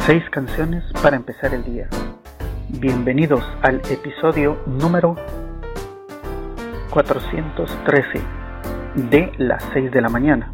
6 canciones para empezar el día. Bienvenidos al episodio número 413 de las 6 de la mañana.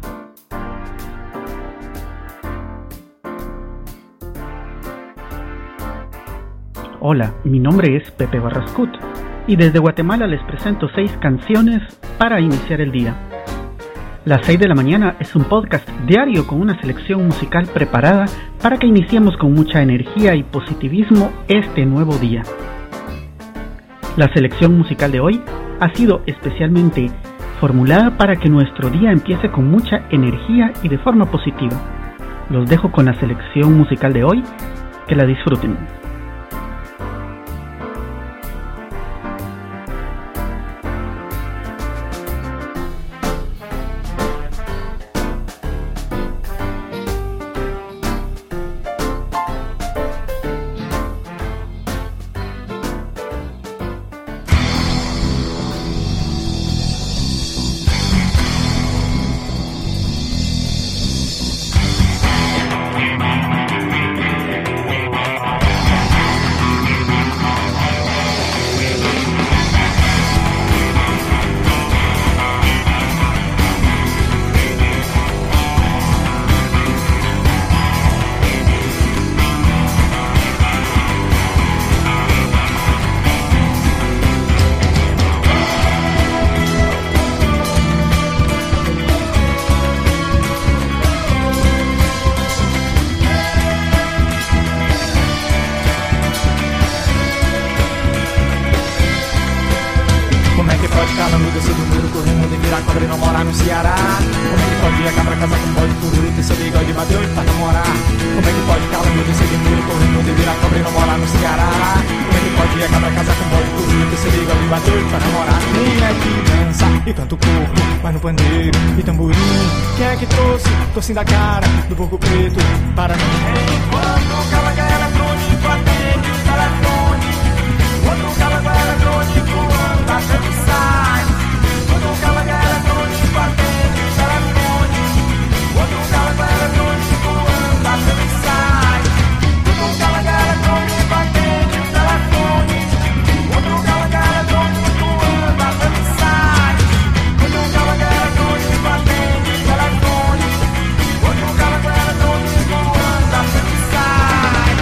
Hola, mi nombre es Pepe Barrascut y desde Guatemala les presento 6 canciones para iniciar el día. Las 6 de la mañana es un podcast diario con una selección musical preparada para que iniciemos con mucha energía y positivismo este nuevo día. La selección musical de hoy ha sido especialmente formulada para que nuestro día empiece con mucha energía y de forma positiva. Los dejo con la selección musical de hoy, que la disfruten. Como é que pode calango descer do muro, correndo de virar cobra e não morar no Ceará? Como é que pode ir a cabra casar com bode cururu e ter seu bigode bateu e pra namorar? Como é que pode calango descer do muro, correndo de virar cobra e não morar no Ceará? Como é que pode ir a cabra casar com bode cururu e ter seu bigode bateu e pra namorar? Quem é que dança e canta o corpo, vai no pandeiro e tamborim? Quem é que trouxe tocinho da cara do porco preto para mim? Enquanto o calango eletrônico atende o telefone, quando o calango eletrônico anda pelo site, quando o calango eletrônico atende o telefone, quando o calango eletrônico anda pelo site, quando o calango eletrônico atende o telefone, quando o calango eletrônico anda pelo site, quando o calango eletrônico atende o telefone, quando o calango eletrônico anda pelo site.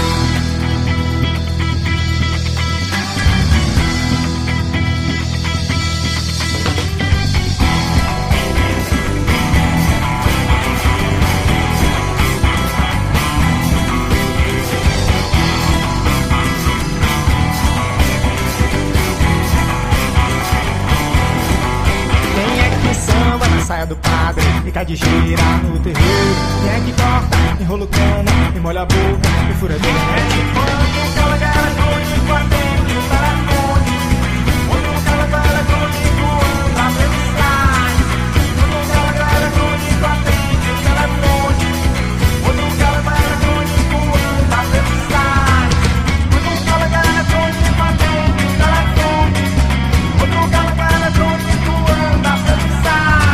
Saia do padre e cai de gira no terreiro. Quem é que corta, enrola o cano e molha a boca e fura dele? Quando o calango eletrônico atende o telefone, quando o calango eletrônico anda pelo site, quando o calango eletrônico atende o telefone, quando o calango eletrônico anda pelo site, quando o calango eletrônico atende o telefone, quando o calango eletrônico anda pelo site.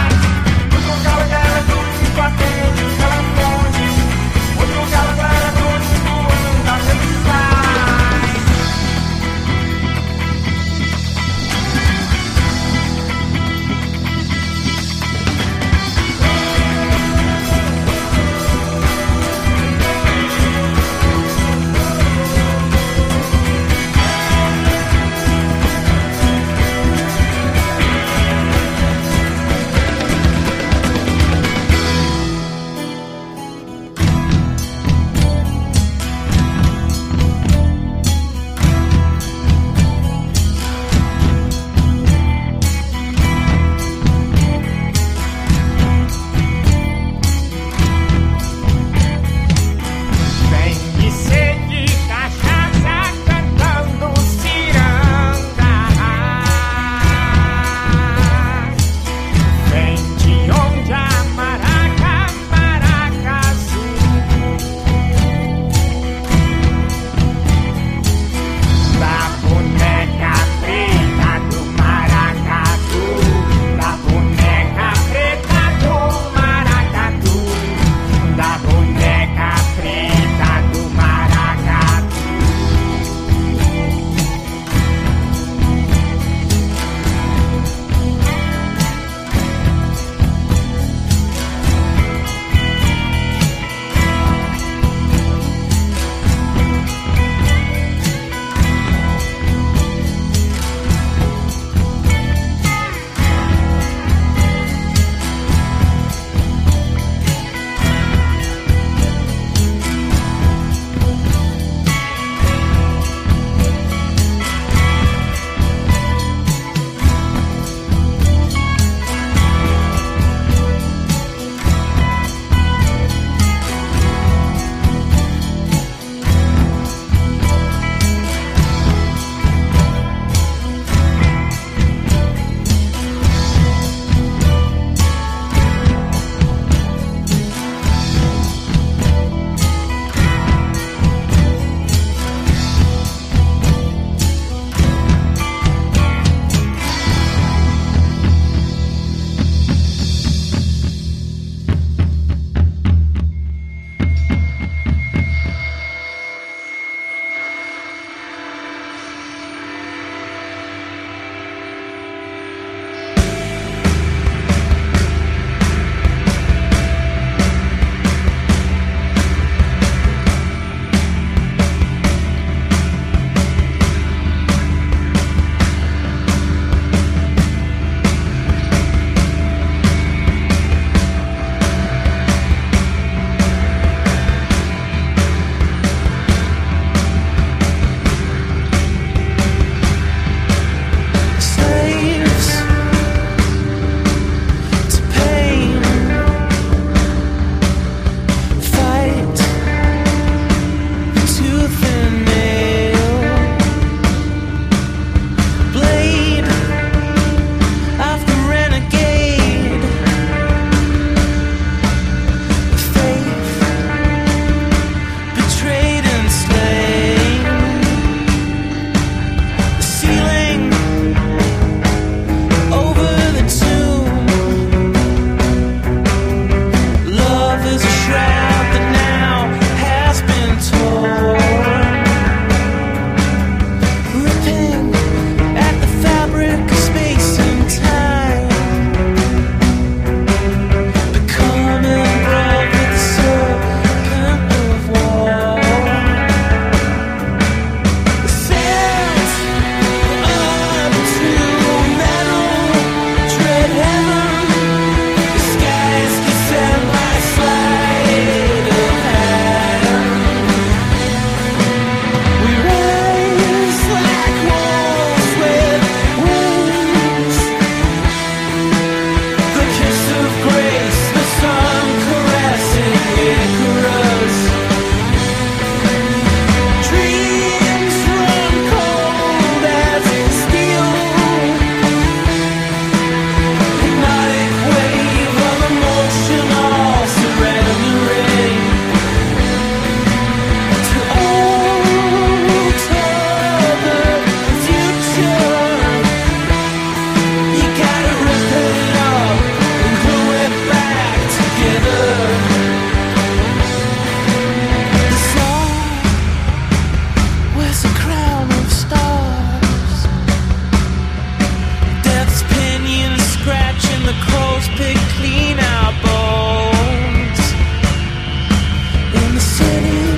the crows pick clean our bones. In the city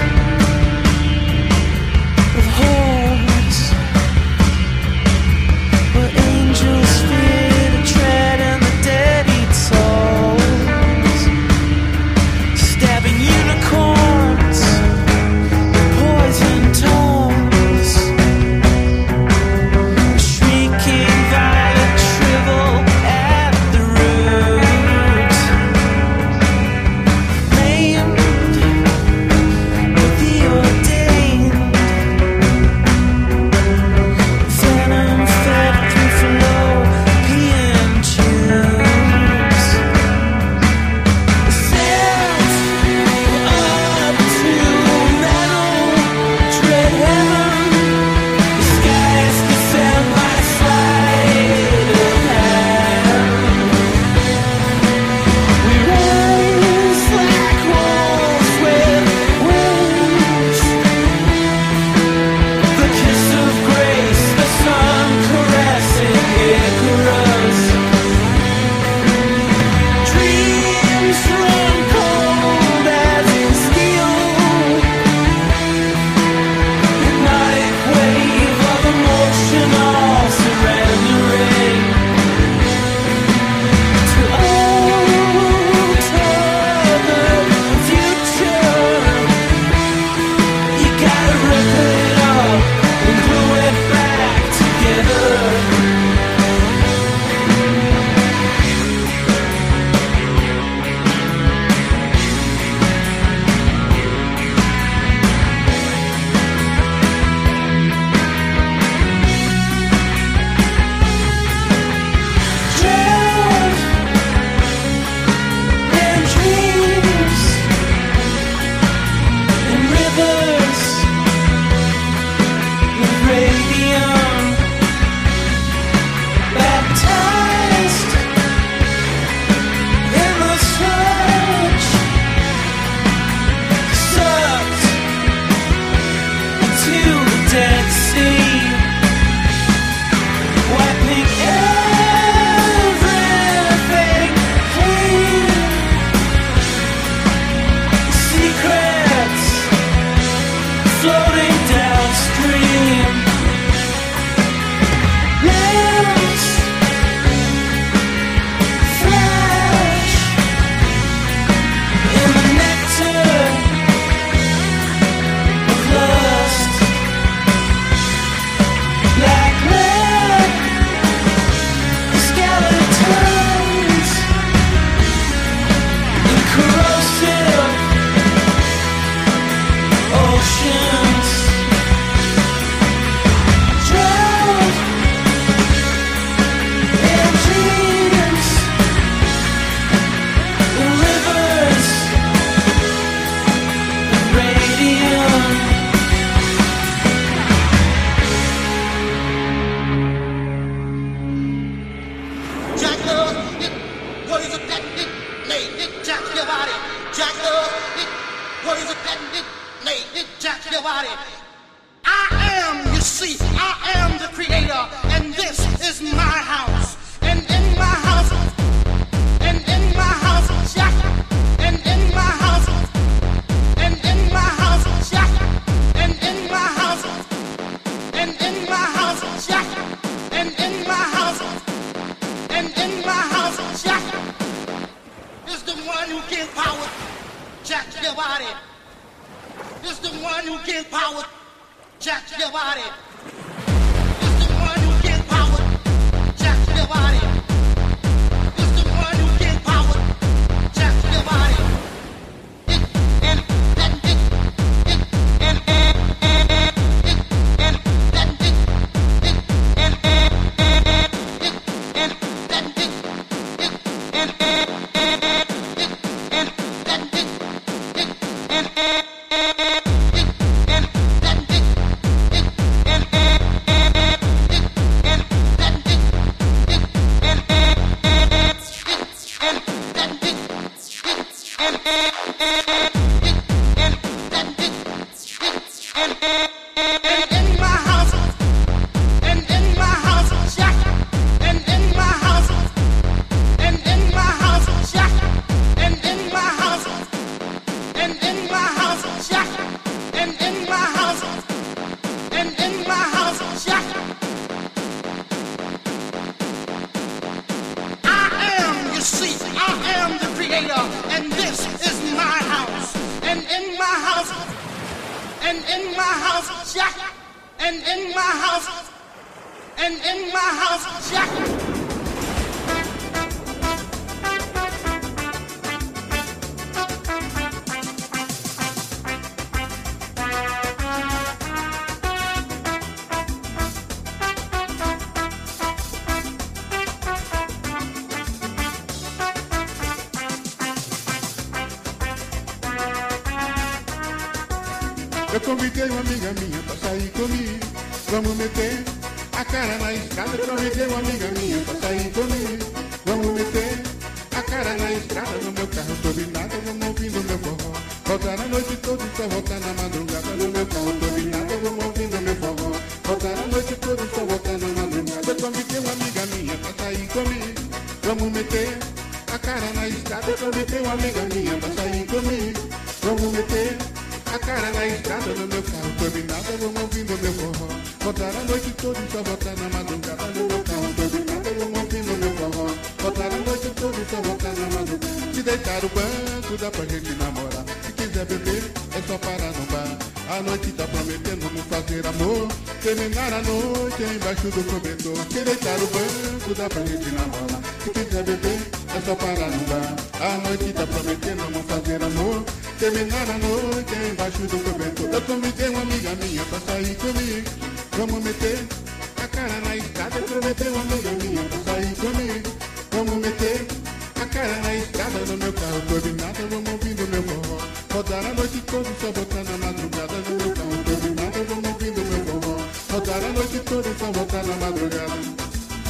of horns, where angels fear to tread and the dead eat souls, stabbing unicorns with poison tongues, shrieking violet shrivel at the root, maimed with the ordained, venom fed through fallopian tubes. The sails up to metal, tread heaven. The skies descend by sleight of hand. We rise like wolves with wings. The kiss of grace, the sun caressing Icarus. Dreams run cold as steel. Hypnotic wave of emotional surrendering to alter the future. You gotta rip it up and glue it back together. Dread and dreams and rivers with radium, baptized in the sludge, sucked into the Dead Sea, wiping everything clean. Secrets floating downstream. Lamps flash in the nectar of lust. Black lead skeletons in corrosive oceans. Drowned in dreams, in rivers, in radium. Jack love it, what is it that it made it jack your body? Jack love it, what is it that it made it jack your body? I am, you see, I am the creator, and this is my house. And in my house, Jack, and in my house, Jack, and in my house, Jack, and in my house. And in my house, Jack is the one who gives power. Jack your body is the one who gives power. Jack your body is the one who gives power. Jack your body is the one who gives power. Jack your body. And in my house, Jack, and in my house, and in my house, Jack. Eu convidei uma amiga minha pra sair comigo. Vamos meter a cara na estrada. Eu convidei uma amiga minha pra sair comigo. Vamos meter a cara na estrada. No meu carro sobre nada, vamos ouvindo meu forró. Voltar a noite toda e só voltar na madrugada. No meu carro sobre nada, vamos ouvindo meu forró. Voltar a noite toda e só voltar na madrugada. Eu convidei uma amiga minha pra sair comigo. Vamos meter a cara na estrada. Eu convidei uma amiga minha pra sair comigo. Vamos meter a cara na estrada, no meu carro turbinado, vamos ouvindo meu forró. Voltar a noite toda e só voltar na madrugada. No meu carro turbinado, vamos ouvindo meu forró. Voltar a noite toda e só voltar na madrugada. Se deitar no banco, dá pra gente namorar. Se quiser beber, é só parar no bar. A noite tá prometendo vamos fazer amor. Terminar a noite embaixo do cobertor. Se deitar no banco, dá pra gente namorar. Se quiser beber, é só parar no bar. A noite tá prometendo vamos fazer amor. Terminar a noite embaixo do cobertor. Eu convidei uma amiga minha pra sair comigo. Vamos meter a cara na estrada. Eu convidei uma amiga minha pra sair comigo. Vamos meter a cara na estrada. No meu carro turbinado, vamos ouvindo meu forró. Rodar a noite toda e só voltar na madrugada. No meu carro turbinado, vamos ouvindo meu forró. Rodar a noite toda e só voltar na madrugada.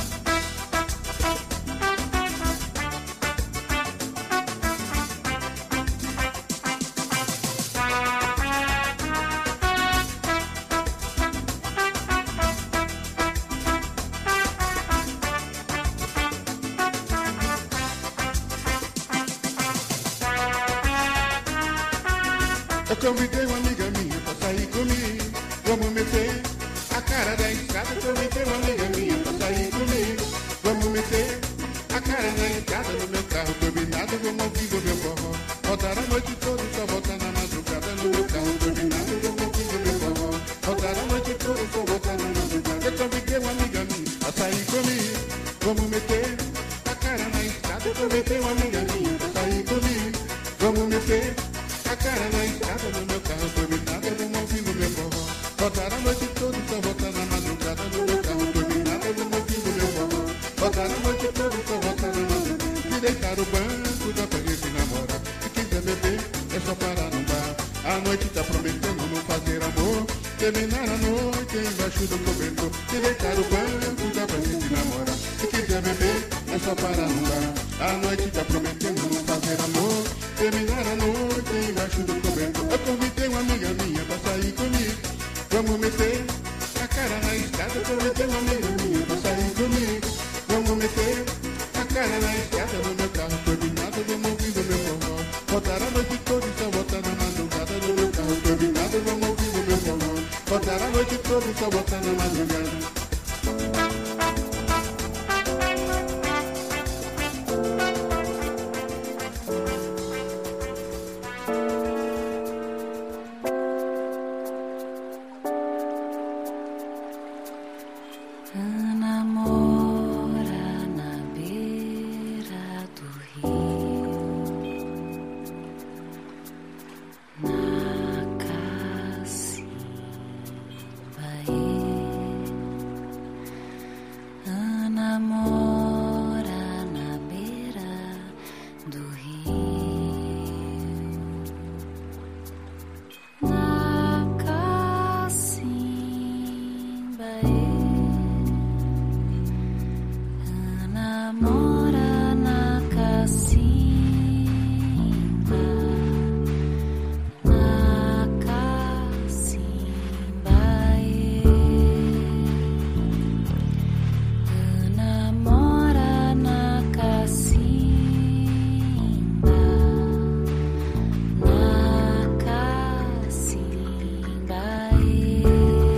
Eu convidei uma amiga minha pra sair comigo. Vamos meter a cara da estrada. Eu convidei uma amiga minha pra sair comigo. Vamos meter a cara na estrada. No meu carro turbinado, vamos ouvindo meu forró. Rodar a noite toda e só voltar na madrugada. No meu carro turbinado, vamos ouvindo meu forró. Rodar a noite toda e só voltar na madrugada. Eu convidei uma amiga minha pra sair comigo. Vamos meter a cara na estrada. Eu convidei uma amiga minha pra sair comigo. Vamos meter a cara na estrada, no meu carro turbinado, vamos ouvindo meu forró. Voltar a noite toda e só voltar na madrugada. No meu carro turbinado, vamos ouvindo meu forró. Voltar a noite toda e só voltar na madrugada. Se deitar no banco, dá pra gente namorar. Se quiser beber, é só parar no bar. A noite tá prometendo vamos fazer amor. Terminar a noite embaixo do cobertor. Se deitar no banco, dá pra gente namorar. Se quiser beber, é só parar no bar. A noite tá prometendo vamos fazer amor. Terminar a noite embaixo do cobertor. Eu convidei uma amiga minha pra sair comigo. Vamos meter a cara na estrada. Eu convidei uma amiga minha pra sair comigo. Vamos meter a cara na estrada. No meu carro turbinado, vamos ouvindo meu forró. Voltar a noite toda e só voltar na madrugada. No meu carro turbinado, vamos ouvindo meu forró. Voltar a noite toda e só voltar na madrugada.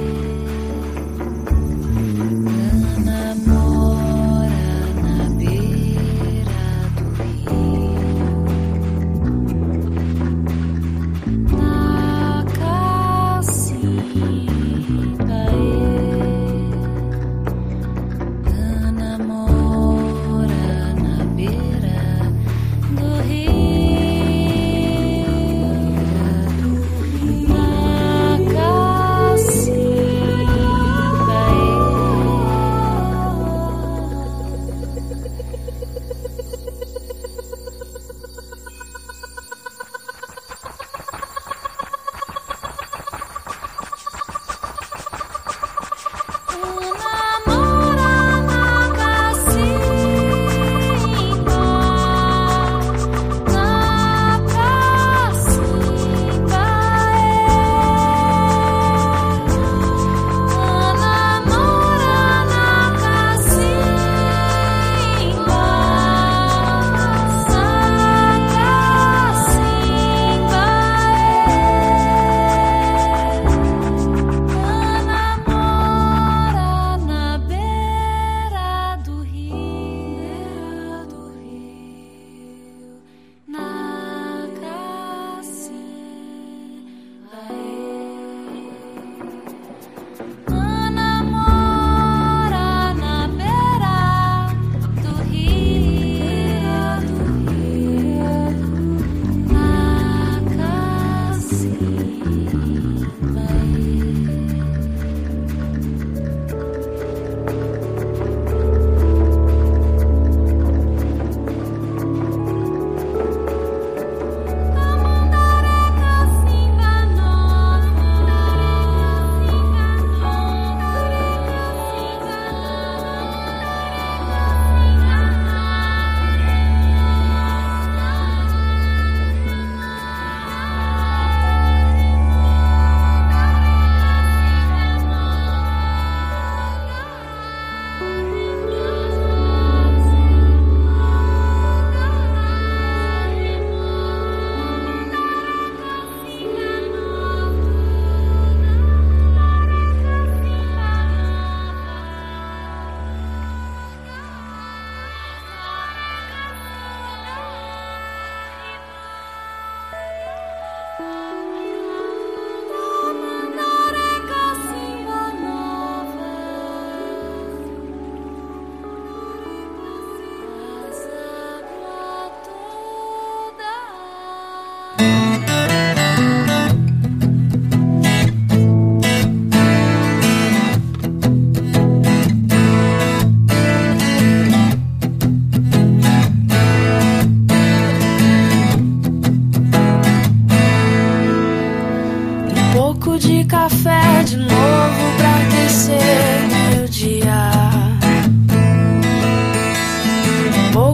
Namora na beira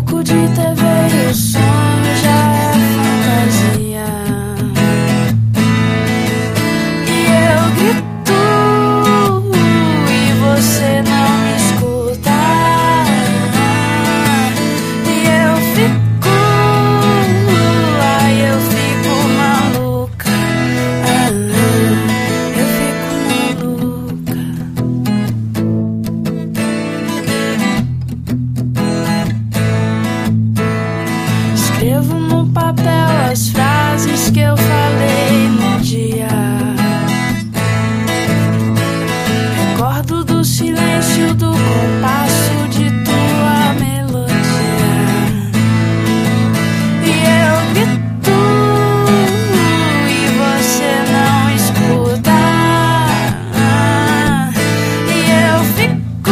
troco de TV e o sonho já é fantasia. E eu grito e você não me escuta. E eu fico, ai eu fico maluca. Eu fico maluca. Escrevo no papel as frases que eu falei no dia. Recordo do silêncio, do compasso de tua melodia. E eu grito e você não escuta. E eu fico,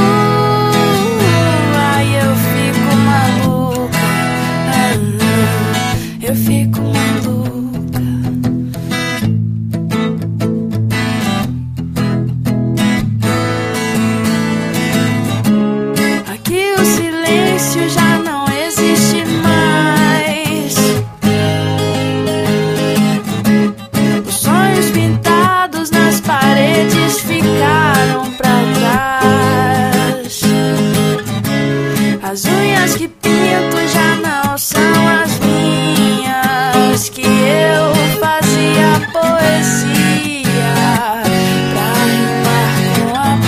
ai eu fico maluca. Eu fico maluca. Aqui o silêncio já não existe mais. Os sonhos pintados nas paredes ficaram pra trás. As unhas que pinto já não são as minhas, que eu fazia poesia pra rimar com a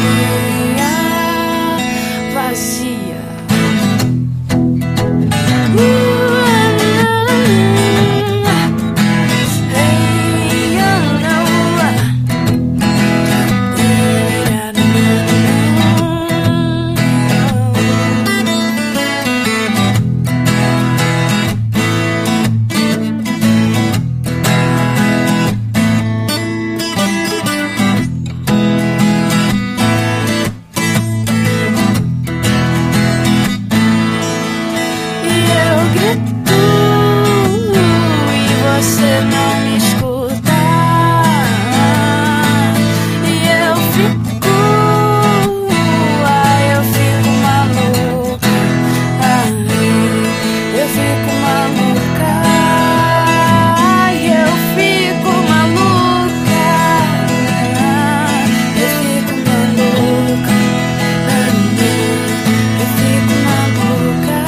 meia vazia. E eu grito e você não me escuta. E eu fico, ai eu fico maluca. Eu fico maluca. Ai eu fico maluca. Eu fico maluca. Eu fico maluca.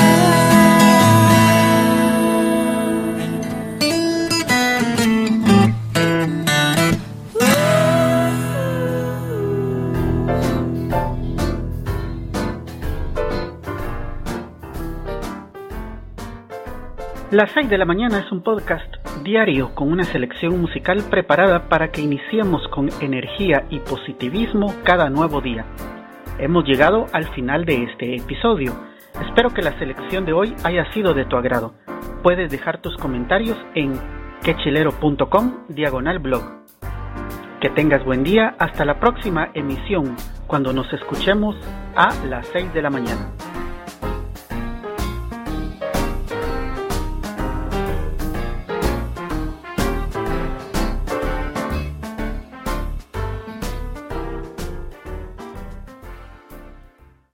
Las 6 de la mañana es un podcast diario con una selección musical preparada para que iniciemos con energía y positivismo cada nuevo día. Hemos llegado al final de este episodio. Espero que la selección de hoy haya sido de tu agrado. Puedes dejar tus comentarios en quechilero.com/blog. Que tengas buen día. Hasta la próxima emisión, cuando nos escuchemos a las 6 de la mañana.